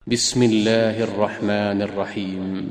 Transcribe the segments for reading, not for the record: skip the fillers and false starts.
بسم الله الرحمن الرحيم.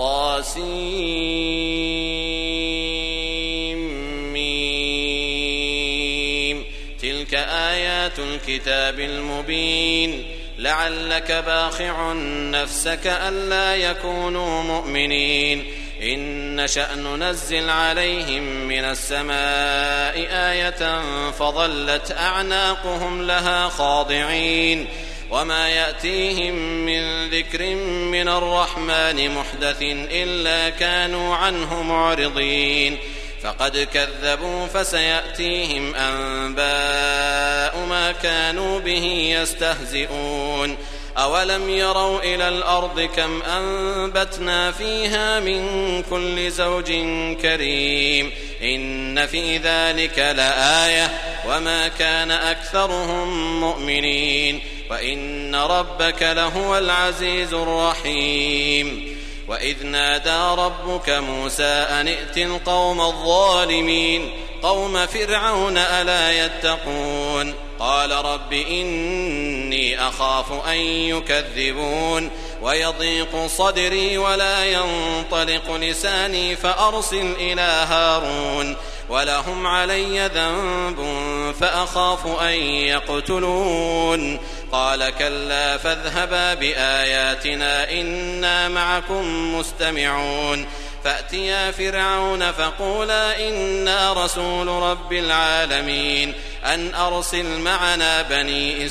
طاسيم. تلك آيات الكتاب المبين. لعلك باخع نفسك ألا يكونوا مؤمنين. إن نشأ ننزل عليهم من السماء آية فظلت أعناقهم لها خاضعين. وما يأتيهم من ذكر من الرحمن محدث إلا كانوا عنه معرضين. فقد كذبوا فسيأتيهم أنباء ما كانوا به يستهزئون. أولم يروا إلى الأرض كم أنبتنا فيها من كل زوج كريم. إن في ذلك لآية وما كان أكثرهم مؤمنين. وإن ربك لهو العزيز الرحيم. وإذ نادى ربك موسى أن ائت القوم الظالمين قوم فرعون ألا يتقون. قال رب إني أخاف أن يكذبون ويضيق صدري ولا ينطلق لساني فأرسل إلى هارون ولهم علي ذنب فأخاف أن يقتلون. قال كلا فاذهبا بآياتنا إنا معكم مستمعون. فأتيا فرعون فقولا إنا رسول رب العالمين أن أرسل معنا بني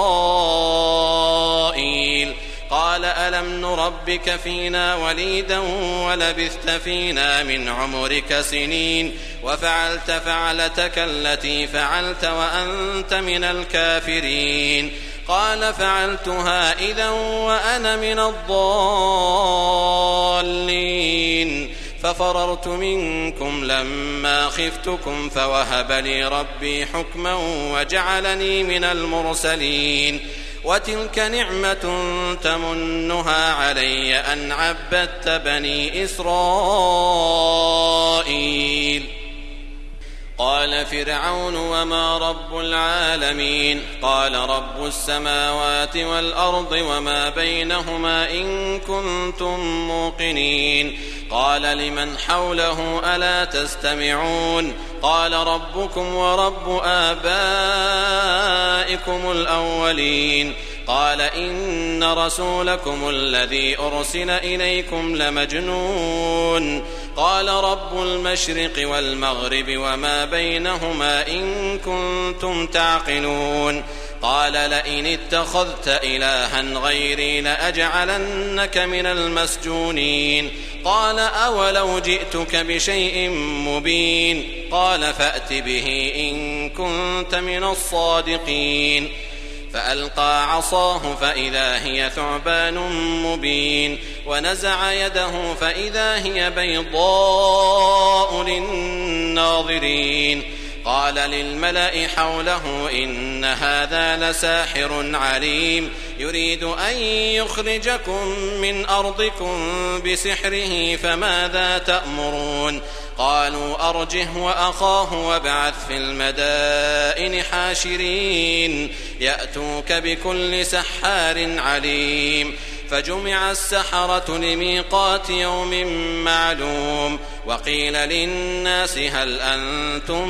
إسرائيل. قال ألم نربك فينا وليدا ولبثت فينا من عمرك سنين وفعلت فعلتك التي فعلت وأنت من الكافرين. قال فعلتها إذا وأنا من الضالين. ففررت منكم لما خفتكم فوهب لي ربي حكما وجعلني من المرسلين. وتلك نعمة تمنها علي أن عبدت بني إسرائيل. قال فرعون وما رب العالمين. قال رب السماوات والأرض وما بينهما إن كنتم موقنين. قال لمن حوله ألا تستمعون. قال ربكم ورب آبائكم الأولين. قال إن رسولكم الذي أرسل إليكم لمجنون. قال رب المشرق والمغرب وما بينهما إن كنتم تعقلون. قال لئن اتخذت إلها غيري لأجعلنك من المسجونين. قال أولو جئتك بشيء مبين. قال فأت به إن كنت من الصادقين. فألقى عصاه فإذا هي ثعبان مبين. ونزع يده فإذا هي بيضاء للناظرين. قال للملأ حوله إن هذا لساحر عليم يريد أن يخرجكم من أرضكم بسحره فماذا تأمرون. قالوا أرجه وأخاه وابعث في المدائن حاشرين يأتوك بكل سحار عليم. فجمع السحرة لميقات يوم معلوم. وقيل للناس هل أنتم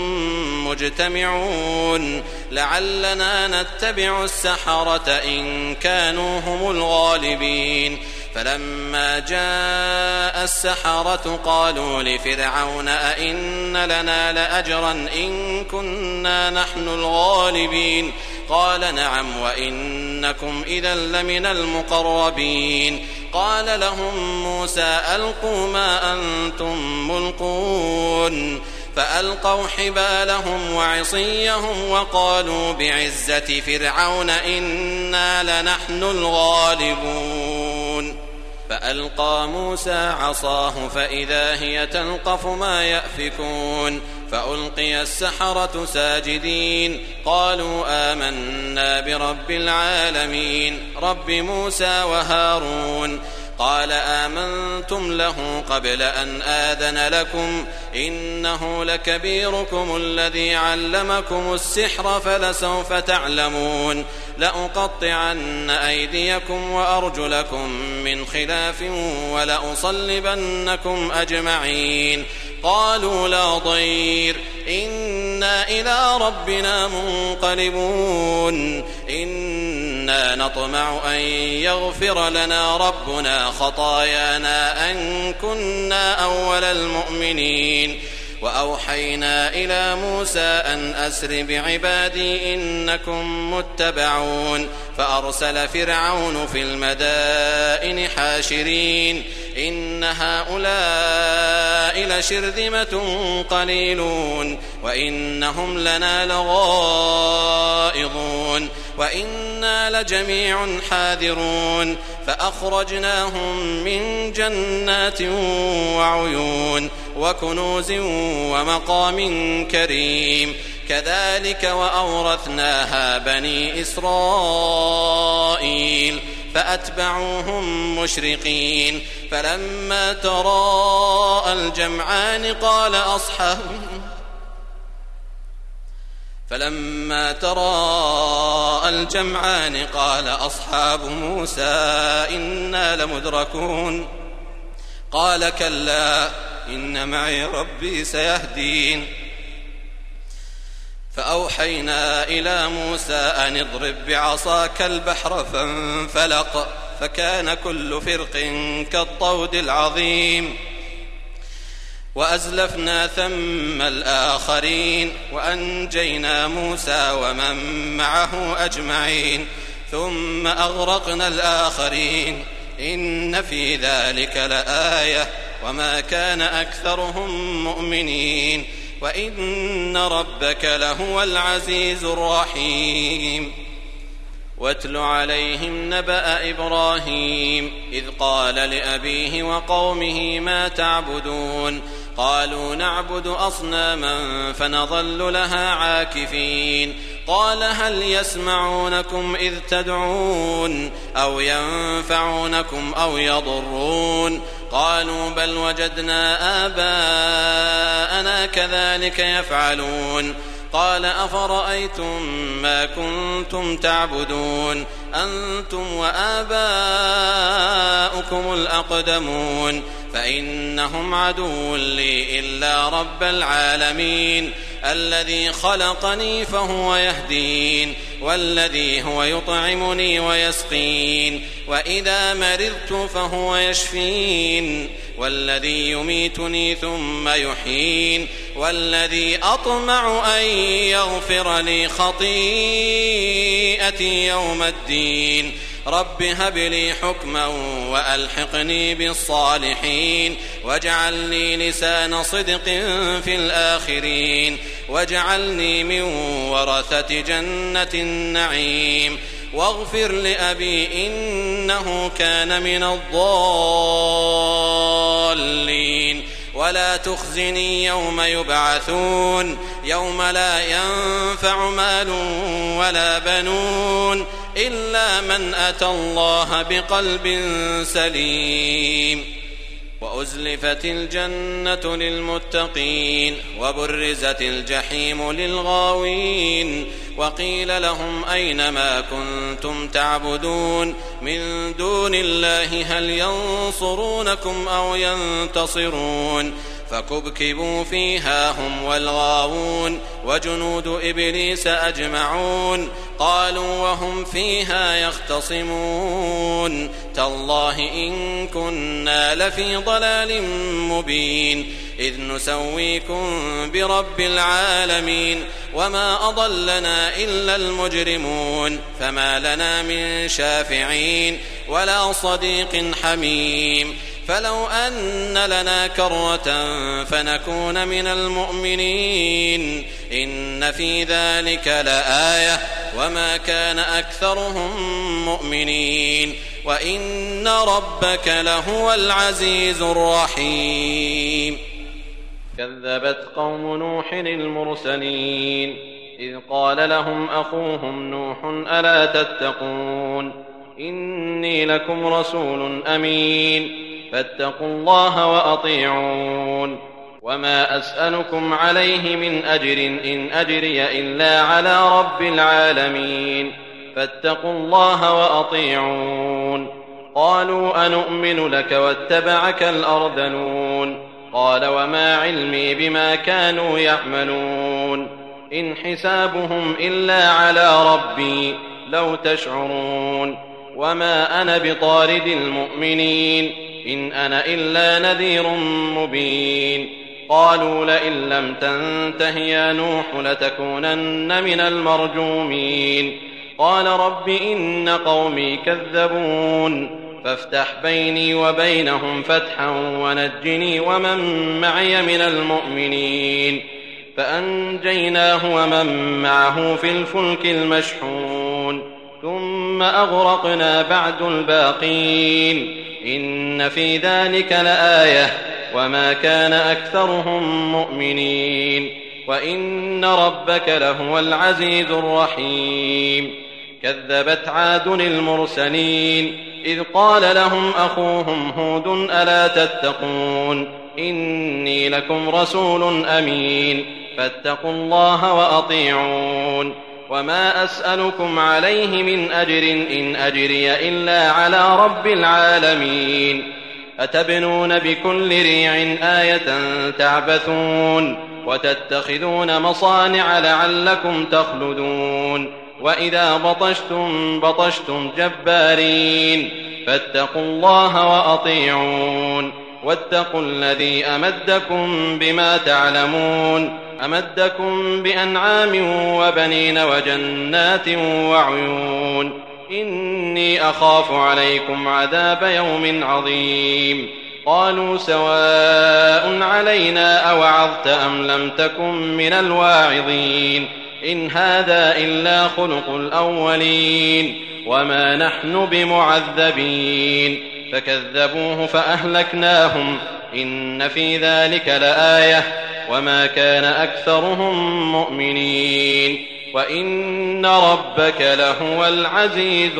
مجتمعون لعلنا نتبع السحرة إن كانوا هم الغالبين. فلما جاء السحرة قالوا لفرعون أئن لنا لأجرا إن كنا نحن الغالبين. قال نعم وإنكم إذا لمن المقربين. قال لهم موسى ألقوا ما أنتم ملقون. فألقوا حبالهم وعصيهم وقالوا بعزة فرعون إنا لنحن الغالبون. فألقى موسى عصاه فإذا هي تلقف ما يأفكون. فألقي السحرة ساجدين قالوا آمنا برب العالمين رب موسى وهارون. قال آمنتم له قبل أن آذن لكم إنه لكبيركم الذي علمكم السحر فلسوف تعلمون لأقطعن أيديكم وأرجلكم من خلاف ولأصلبنكم أجمعين قالوا لا ضير إنا إلى ربنا منقلبون إنا نطمع أن يغفر لنا ربنا خطايانا أن كنا أول المؤمنين وأوحينا إلى موسى أن أسر بعبادي إنكم متبعون فأرسل فرعون في المدائن حاشرين إن هؤلاء لشرذمة قليلون وإنهم لنا لغائظون وإنا لجميع حاذرون فأخرجناهم من جنات وعيون وكنوز ومقام كريم كذلك وأورثناها بني إسرائيل فأتبعوهم مشرقين فلما تراءى الجمعان قال أصحاب موسى إنا لمدركون قال كلا إن معي ربي سيهدين فأوحينا إلى موسى أن اضرب بعصاك البحر فانفلق فكان كل فرق كالطود العظيم وأزلفنا ثم الآخرين وأنجينا موسى ومن معه أجمعين ثم أغرقنا الآخرين إن في ذلك لآية وما كان أكثرهم مؤمنين وإن ربك لهو العزيز الرحيم واتل عليهم نبأ إبراهيم إذ قال لأبيه وقومه ما تعبدون قالوا نعبد أصناما فنظل لها عاكفين قال هل يسمعونكم إذ تدعون أو ينفعونكم أو يضرون قالوا بل وجدنا آباءنا كذلك يفعلون قال أفرأيتم ما كنتم تعبدون أنتم وآباؤكم الأقدمون فإنهم عدو لي إلا رب العالمين الذي خلقني فهو يهدين والذي هو يطعمني ويسقين وإذا مرضت فهو يشفين والذي يميتني ثم يحيين والذي أطمع أن يغفر لي خطيئتي يوم الدين رب هب لي حكما وألحقني بالصالحين واجعل لي لسان صدق في الآخرين واجعلني من ورثة جنة النعيم واغفر لأبي إنه كان من الضالين ولا تخزني يوم يبعثون يوم لا ينفع مال ولا بنون إلا من أتى الله بقلب سليم وأزلفت الجنة للمتقين وبرزت الجحيم للغاوين وقيل لهم أين ما كنتم تعبدون من دون الله هل ينصرونكم أو ينتصرون فكبكبوا فيها هم والغاوون وجنود إبليس أجمعون قالوا وهم فيها يختصمون تالله إن كنا لفي ضلال مبين إذ نسويكم برب العالمين وما أضلنا إلا المجرمون فما لنا من شافعين ولا صديق حميم فلو أن لنا كرة فنكون من المؤمنين إن في ذلك لآية وما كان أكثرهم مؤمنين وإن ربك لهو العزيز الرحيم كذبت قوم نوح المرسلين إذ قال لهم أخوهم نوح ألا تتقون إني لكم رسول أمين فاتقوا الله وأطيعون وما أسألكم عليه من أجر إن أجري إلا على رب العالمين فاتقوا الله وأطيعون قالوا أنؤمن لك واتبعك الأرذلون قال وما علمي بما كانوا يعملون إن حسابهم إلا على ربي لو تشعرون وما أنا بطارد المؤمنين إن أنا إلا نذير مبين قالوا لئن لم تنته يا نوح لتكونن من المرجومين قال رب إن قومي كذبون فافتح بيني وبينهم فتحا ونجني ومن معي من المؤمنين فأنجيناه ومن معه في الفلك المشحون ثم أغرقنا بعد الباقين إن في ذلك لآية وما كان أكثرهم مؤمنين وإن ربك لهو العزيز الرحيم كذبت عاد المرسلين إذ قال لهم أخوهم هود ألا تتقون إني لكم رسول أمين فاتقوا الله وأطيعون وما أسألكم عليه من أجر إن أجري إلا على رب العالمين أتبنون بكل ريع آية تعبثون وتتخذون مصانع لعلكم تخلدون وإذا بطشتم جبارين فاتقوا الله وأطيعون واتقوا الذي أمدكم بما تعلمون أمدكم بأنعام وبنين وجنات وعيون إني أخاف عليكم عذاب يوم عظيم قالوا سواء علينا أوعظت أم لم تكن من الواعظين إن هذا إلا خلق الأولين وما نحن بمعذبين فكذبوه فأهلكناهم إن في ذلك لآية وما كان أكثرهم مؤمنين وإن ربك لهو العزيز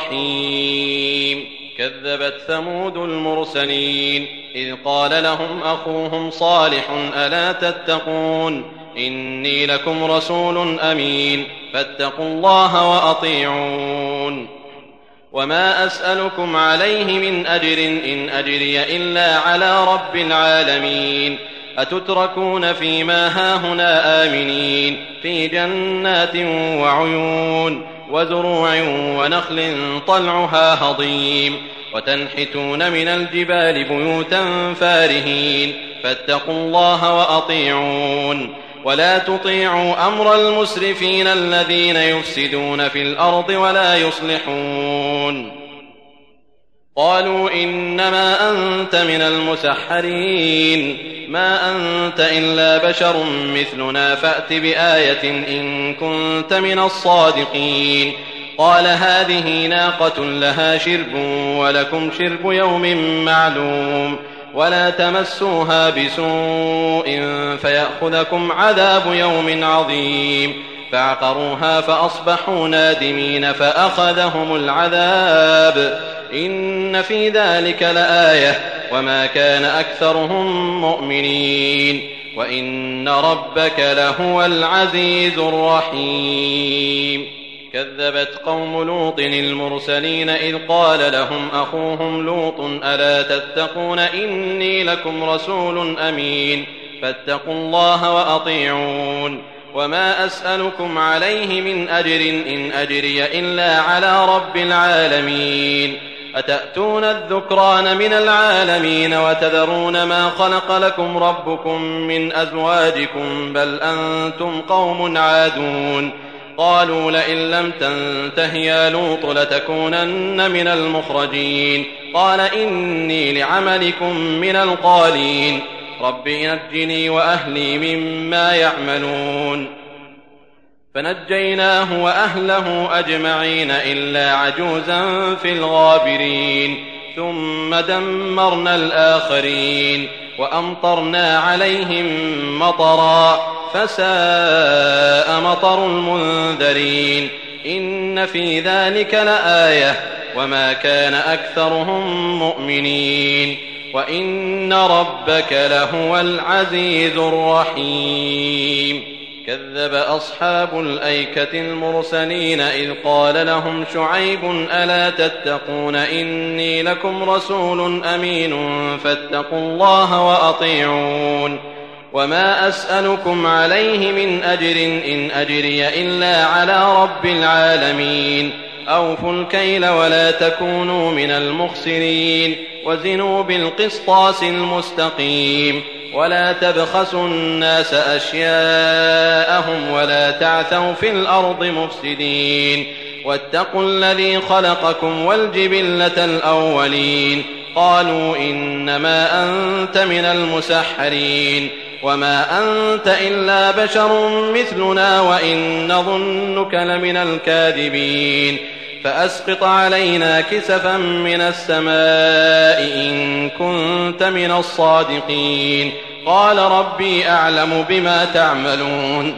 الرحيم كذبت ثمود المرسلين إذ قال لهم أخوهم صالح ألا تتقون إني لكم رسول أمين فاتقوا الله وأطيعون وما أسألكم عليه من أجر إن أجري إلا على رب العالمين أتتركون فيما هاهنا آمنين في جنات وعيون وزروع ونخل طلعها هضيم وتنحتون من الجبال بيوتا فارهين فاتقوا الله وأطيعون ولا تطيعوا أمر المسرفين الذين يفسدون في الأرض ولا يصلحون قالوا إنما أنت من المسحرين ما أنت إلا بشر مثلنا فأت بآية إن كنت من الصادقين قال هذه ناقة لها شرب ولكم شرب يوم معلوم ولا تمسوها بسوء فيأخذكم عذاب يوم عظيم فعقروها فأصبحوا نادمين فأخذهم العذاب إن في ذلك لآية وما كان أكثرهم مؤمنين وإن ربك لهو العزيز الرحيم كذبت قوم لوط المرسلين إذ قال لهم أخوهم لوط ألا تتقون إني لكم رسول أمين فاتقوا الله وأطيعون وما أسألكم عليه من أجر إن أجري إلا على رب العالمين أتأتون الذكران من العالمين وتذرون ما خلق لكم ربكم من أزواجكم بل أنتم قوم عادون قالوا لئن لم تنته يا لوط لتكونن من المخرجين قال إني لعملكم من القالين رب نجني وأهلي مما يعملون فنجيناه وأهله أجمعين إلا عجوزا في الغابرين ثم دمرنا الآخرين وأمطرنا عليهم مطرا فساء مطر المنذرين إن في ذلك لآية وما كان أكثرهم مؤمنين وإن ربك لهو العزيز الرحيم. كذب أصحاب الأيكة المرسلين إذ قال لهم شعيب ألا تتقون إني لكم رسول أمين فاتقوا الله وأطيعون وما أسألكم عليه من أجر إن أجري إلا على رب العالمين. أوفوا الكيل ولا تكونوا من المخسرين وزنوا بالقسطاس المستقيم ولا تبخسوا الناس أشياءهم ولا تعثوا في الأرض مفسدين واتقوا الذي خلقكم والجبلة الأولين. قالوا إنما أنت من المسحرين وما أنت إلا بشر مثلنا وإن نظنك لمن الكاذبين فأسقط علينا كسفا من السماء إن كنت من الصادقين. قال ربي أعلم بما تعملون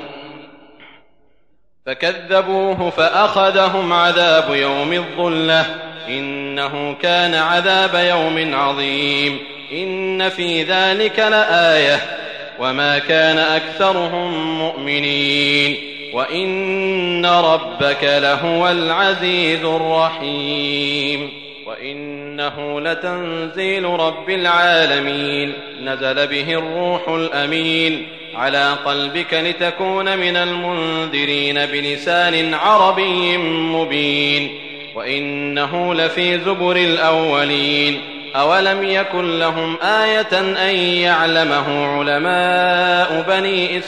فكذبوه فأخذهم عذاب يوم الظلة إنه كان عذاب يوم عظيم. إن في ذلك لآية وما كان أكثرهم مؤمنين وإن ربك لهو العزيز الرحيم. وإنه لتنزيل رب العالمين نزل به الروح الأمين على قلبك لتكون من المنذرين بلسان عربي مبين وإنه لفي زبر الأولين. أولم يكن لهم آية أن يعلمه علماء بني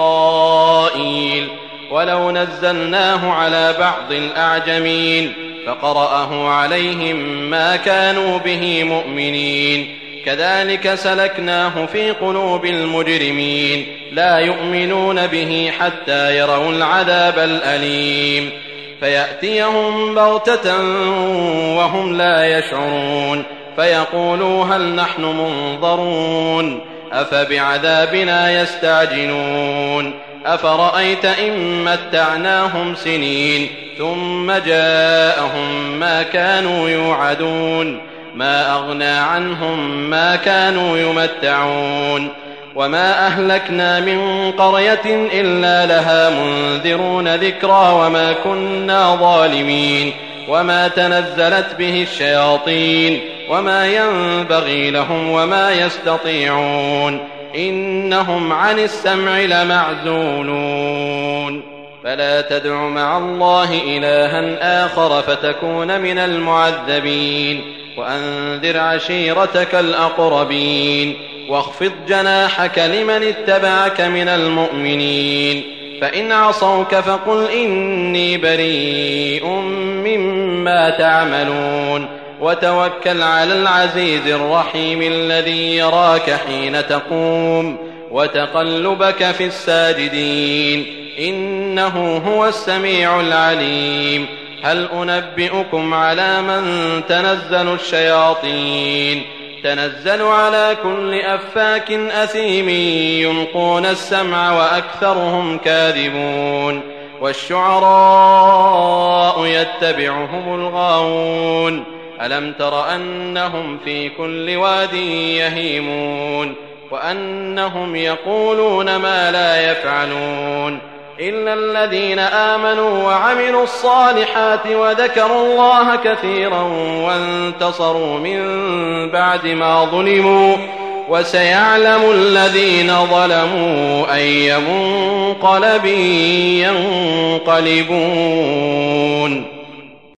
إسرائيل ولو نزلناه على بعض الأعجمين فقرأه عليهم ما كانوا به مؤمنين. كذلك سلكناه في قلوب المجرمين لا يؤمنون به حتى يروا العذاب الأليم فيأتيهم بغتة وهم لا يشعرون فيقولوا هل نحن منظرون أفبعذابنا يستعجلون أفرأيت إن متعناهم سنين ثم جاءهم ما كانوا يوعدون ما أغنى عنهم ما كانوا يمتعون وما أهلكنا من قرية إلا لها منذرون ذكرى وما كنا ظالمين وما تنزلت به الشياطين وما ينبغي لهم وما يستطيعون إنهم عن السمع لمعزولون. فلا تدع مع الله إلها آخر فتكون من المعذبين وأنذر عشيرتك الأقربين واخفض جناحك لمن اتبعك من المؤمنين. فإن عصوك فقل إني بريء مما تعملون وتوكل على العزيز الرحيم الذي يراك حين تقوم وتقلبك في الساجدين إنه هو السميع العليم. هل أنبئكم على من تنزل الشياطين تنزل على كل أفاك أثيم يلقون السمع وأكثرهم كاذبون والشعراء يتبعهم الغاوون ألم تر أنهم في كل واد يهيمون وأنهم يقولون ما لا يفعلون إلا الذين آمنوا وعملوا الصالحات وذكروا الله كثيرا وانتصروا من بعد ما ظلموا وسيعلم الذين ظلموا أي منقلب ينقلبون.